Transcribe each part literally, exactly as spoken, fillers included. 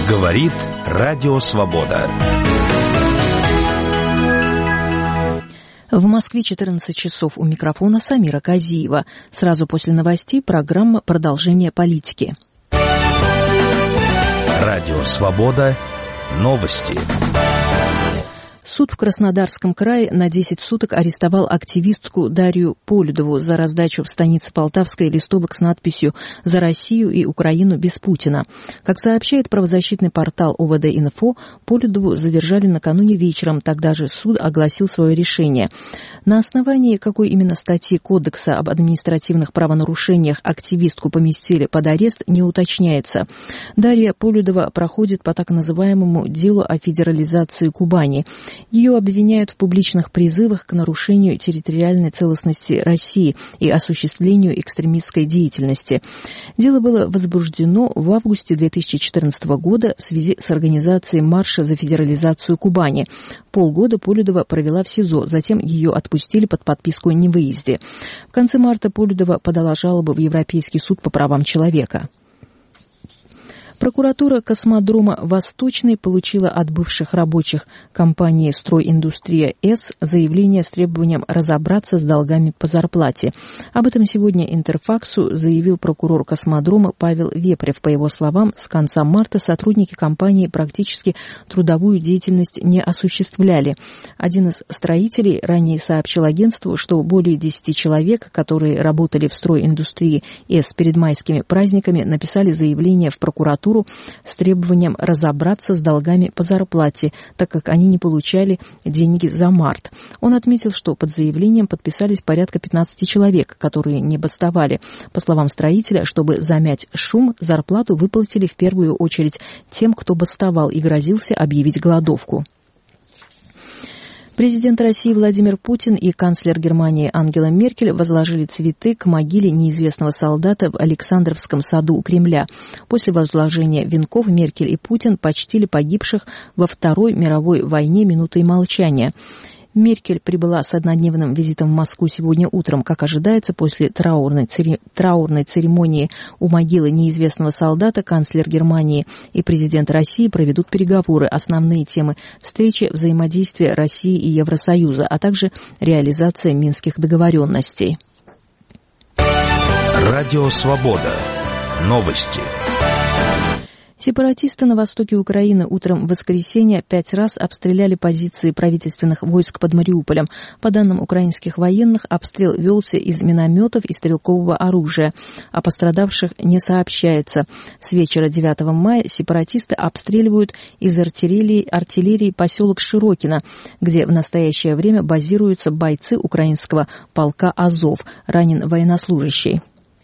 Говорит Радио Свобода. В Москве четырнадцать часов, у микрофона Самира Казиева. Сразу после новостей программа «Продолжение политики». Радио Свобода. Новости. Суд в Краснодарском крае на десять суток арестовал активистку Дарью Полюдову за раздачу в станице Полтавской листовок с надписью «За Россию и Украину без Путина». Как сообщает правозащитный портал О В Д-Инфо, Полюдову задержали накануне вечером, тогда же суд огласил свое решение. На основании какой именно статьи Кодекса об административных правонарушениях активистку поместили под арест, не уточняется. Дарья Полюдова проходит по так называемому делу о федерализации Кубани. Ее обвиняют в публичных призывах к нарушению территориальной целостности России и осуществлению экстремистской деятельности. Дело было возбуждено в августе две тысячи четырнадцатого года в связи с организацией марша за федерализацию Кубани. Полгода Полюдова провела в СИЗО, затем ее отпустили под подписку о невыезде. В конце марта Полюдова подала жалобу в Европейский суд по правам человека. Прокуратура космодрома «Восточный» получила от бывших рабочих компании «Стройиндустрия-С» заявление с требованием разобраться с долгами по зарплате. Об этом сегодня Интерфаксу заявил прокурор космодрома Павел Вепрев. По его словам, с конца марта сотрудники компании практически трудовую деятельность не осуществляли. Один из строителей ранее сообщил агентству, что более десяти человек, которые работали в «Стройиндустрии-С» перед майскими праздниками, написали заявление в прокуратуру с требованием разобраться с долгами по зарплате, так как они не получали деньги за март. Он отметил, что под заявлением подписались порядка пятнадцати человек, которые не бастовали. По словам строителя, чтобы замять шум, зарплату выплатили в первую очередь тем, кто бастовал и грозился объявить голодовку. Президент России Владимир Путин и канцлер Германии Ангела Меркель возложили цветы к могиле неизвестного солдата в Александровском саду у Кремля. После возложения венков Меркель и Путин почтили погибших во Второй мировой войне минутой молчания. Меркель прибыла с однодневным визитом в Москву сегодня утром. Как ожидается, после траурной, цери... траурной церемонии у могилы неизвестного солдата канцлер Германии и президент России проведут переговоры. Основные темы встречи – взаимодействие России и Евросоюза, а также реализация минских договоренностей. Радио Свобода. Новости. Сепаратисты на востоке Украины утром в воскресенье пять раз обстреляли позиции правительственных войск под Мариуполем. По данным украинских военных, обстрел велся из минометов и стрелкового оружия. О пострадавших не сообщается. С вечера девятого мая сепаратисты обстреливают из артиллерии, артиллерии поселок Широкино, где в настоящее время базируются бойцы украинского полка «Азов», ранен военнослужащий.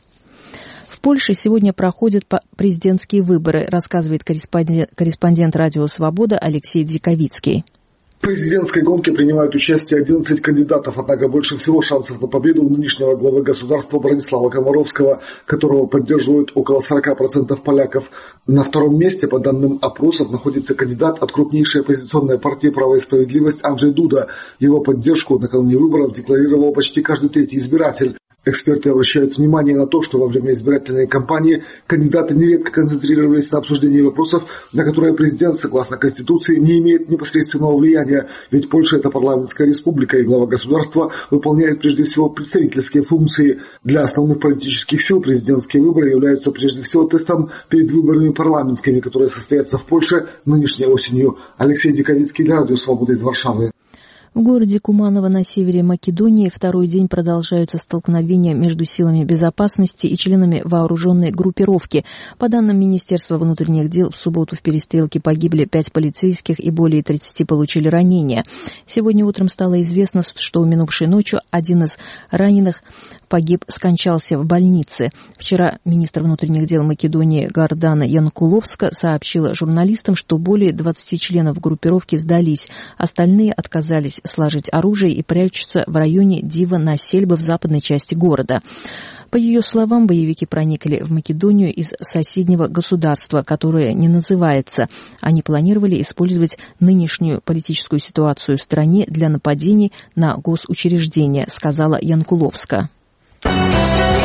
В Польше сегодня проходят президентские выборы, рассказывает корреспондент, корреспондент Радио Свобода Алексей Дзиковицкий. В президентской гонке принимают участие одиннадцать кандидатов, однако больше всего шансов на победу у нынешнего главы государства Бронислава Комаровского, которого поддерживают около сорока процентов поляков. На втором месте, по данным опросов, находится кандидат от крупнейшей оппозиционной партии «Право и справедливость» Анджей Дуда. Его поддержку накануне выборов декларировал почти каждый третий избиратель. Эксперты обращают внимание на то, что во время избирательной кампании кандидаты нередко концентрировались на обсуждении вопросов, на которые президент, согласно Конституции, не имеет непосредственного влияния, ведь Польша – это парламентская республика, и глава государства выполняет прежде всего представительские функции. Для основных политических сил президентские выборы являются прежде всего тестом перед выборами парламентскими, которые состоятся в Польше нынешней осенью. Алексей Диковицкий для Радио Свобода из Варшавы. В городе Куманово на севере Македонии второй день продолжаются столкновения между силами безопасности и членами вооруженной группировки. По данным Министерства внутренних дел, в субботу в перестрелке погибли пять полицейских и более тридцати получили ранения. Сегодня утром стало известно, что минувшей ночью один из раненых погиб, скончался в больнице. Вчера министр внутренних дел Македонии Гордана Янкуловска сообщила журналистам, что более двадцати членов группировки сдались, остальные отказались сложить оружие и прячутся в районе Дива-на-Сельбы в западной части города. По ее словам, боевики проникли в Македонию из соседнего государства, которое не называется. Они планировали использовать нынешнюю политическую ситуацию в стране для нападений на госучреждения, сказала Янкуловска.